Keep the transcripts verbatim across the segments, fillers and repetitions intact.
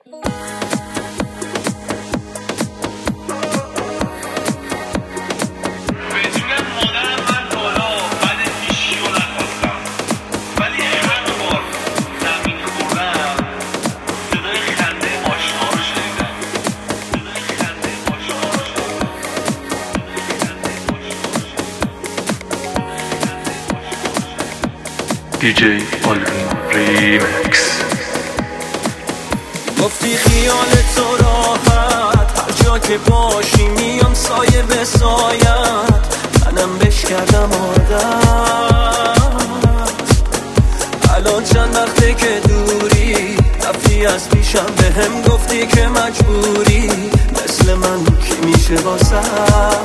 دی جی آلوین ریمکس. گفتی خیال تو راحت، هر جا که باشی میام سایه به سایت، منم بش کردم عادت. الان چند وقته که دوری، رفتی از پیشم به هم گفتی که مجبوری، مثل من کی میشه واسه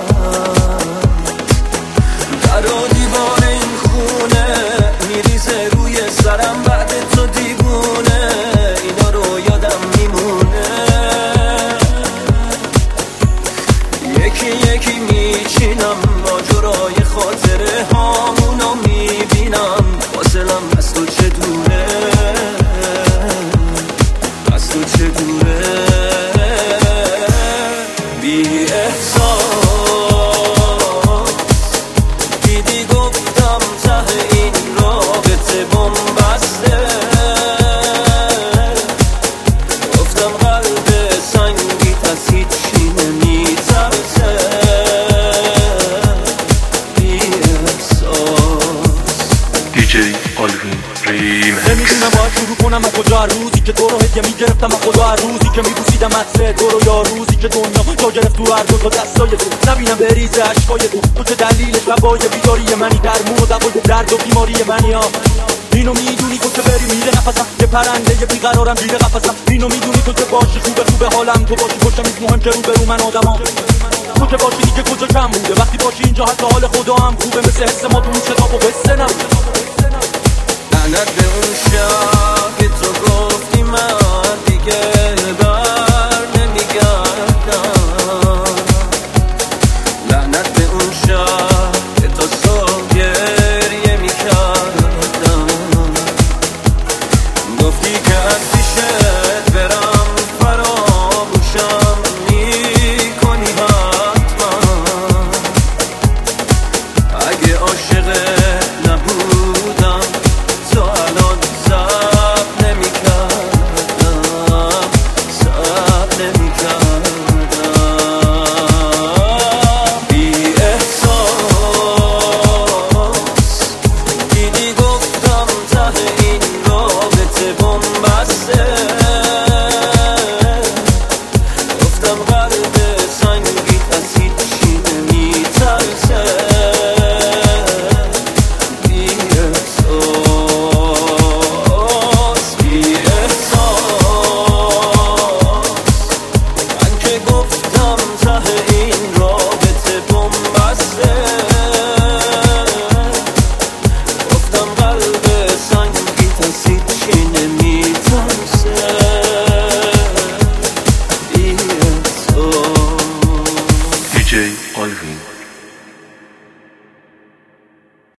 در و دیوار این خونه میریزه روی سرم بعد تو دیوونه، اینا رو یادم میمونه. یکی یکی میچینم ماجرای خاطره هامونو میبینم، فاصلم از تو چه دوره، از تو چه دوره. بی احساس دیدی گفتم ته این رابطه بنبسته، گفتم قلب سنگیت از هیچی نمیترسه. بی احساس. دی جی آلوین ریمکس. نمیدونم باید شروع کنم از کجا، روزی که تو رو هدیه میگرفتم از خدا، هر روزی که میبوسیدم عطر تو رو، یا روزی که دنیا جا گرفت تو هر دو تا دستای تو، نبینم بریزه اشکای تو. تو چه دلیلش شبای بیداری منی، درمون و دوای درد و بیماری منی ها. اینو میدونی تو که بری میره نفسم، یه پرنده یه بیقرارم زیر قفسم. اینو میدونی تو که باشی خوبه خوبه حالم، تو باشی پشتم نیست مهم که رو برو من آدمام. تو که باشی دیگه کجا کم بوده، وقتی باشی اینجا حتی حال خدا هم خوبه، مثل حس ما تو اون شتاب و بسته نبوده. لعنت به اون شب